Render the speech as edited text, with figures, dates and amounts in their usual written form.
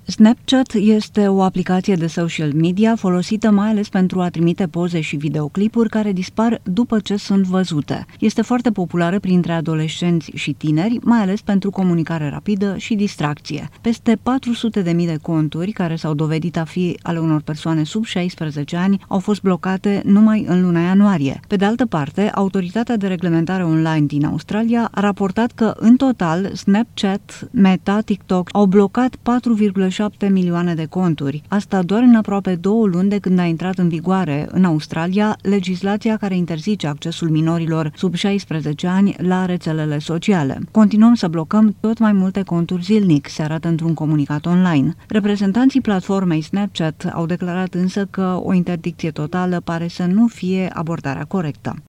Snapchat este o aplicație de social media folosită mai ales pentru a trimite poze și videoclipuri care dispar după ce sunt văzute. Este foarte populară printre adolescenți și tineri, mai ales pentru comunicare rapidă și distracție. Peste 400.000 de conturi, care s-au dovedit a fi ale unor persoane sub 16 ani, au fost blocate numai în luna ianuarie. Pe de altă parte, Autoritatea de Reglementare Online din Australia a raportat că, în total, Snapchat, Meta, TikTok au blocat 4,7 milioane de conturi. Asta doar în aproape 2 luni de când a intrat în vigoare în Australia legislația care interzice accesul minorilor sub 16 ani la rețelele sociale. Continuăm să blocăm tot mai multe conturi zilnic, se arată într-un comunicat online. Reprezentanții platformei Snapchat au declarat însă că o interdicție totală pare să nu fie abordarea corectă.